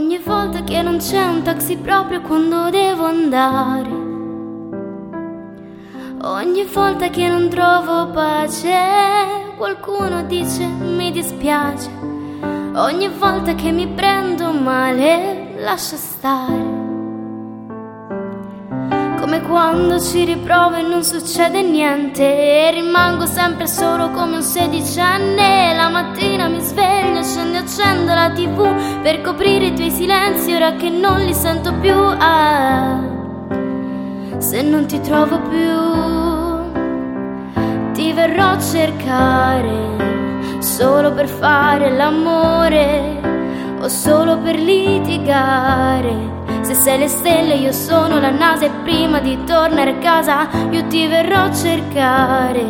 Ogni volta che non c'è un taxi proprio quando devo andare, ogni volta che non trovo pace, qualcuno dice mi dispiace. Ogni volta che mi prendo male, lascia stare. Come quando ci riprovo e non succede niente, e rimango sempre solo come un sedicenne. La mattina mi sveglio, scendo e accendo la TV per coprire i tuoi silenzi ora che non li sento più. Se non ti trovo più, ti verrò a cercare solo per fare l'amore o solo per litigare. Se sei le stelle io sono la NASA e prima di tornare a casa io ti verrò a cercare.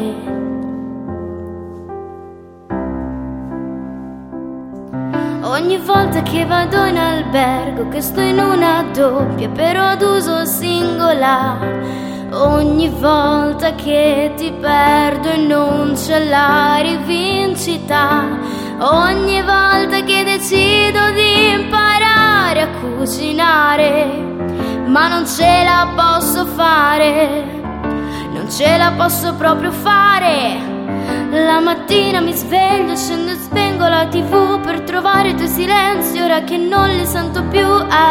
Ogni volta che vado in albergo, che sto in una doppia però ad uso singolare, ogni volta che ti perdo e non c'è la rivincita, ogni volta che decido di imparare a cucinare, ma non ce la posso fare, non ce la posso proprio fare. La mattina mi sveglio, scendo e spengo la TV per trovare i tuoi silenzi ora che non li sento più.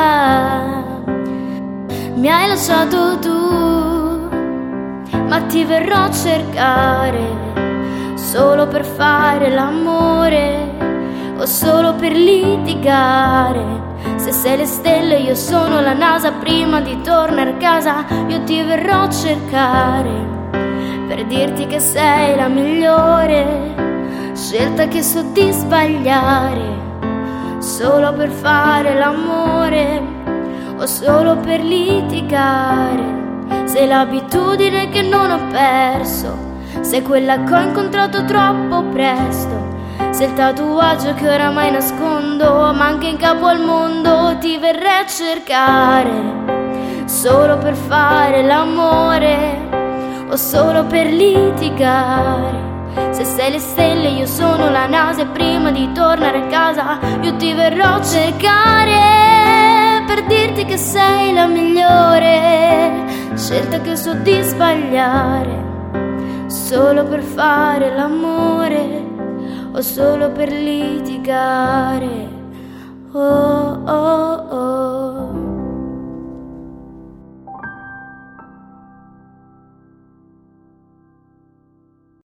Mi hai lasciato tu, ma ti verrò a cercare solo per fare l'amore o solo per litigare. Se sei le stelle io sono la NASA, prima di tornare a casa io ti verrò a cercare per dirti che sei la migliore scelta che so di sbagliare, solo per fare l'amore o solo per litigare. Sei l'abitudine che non ho perso, sei quella che ho incontrato troppo presto, sei il tatuaggio che oramai nascondo, ma anche in capo al mondo ti verrei a cercare solo per fare l'amore o solo per litigare. Se sei le stelle io sono la NASA e prima di tornare a casa io ti verrò a cercare per dirti che sei la migliore scelta che so di sbagliare, solo per fare l'amore o solo per litigare. Oh oh oh.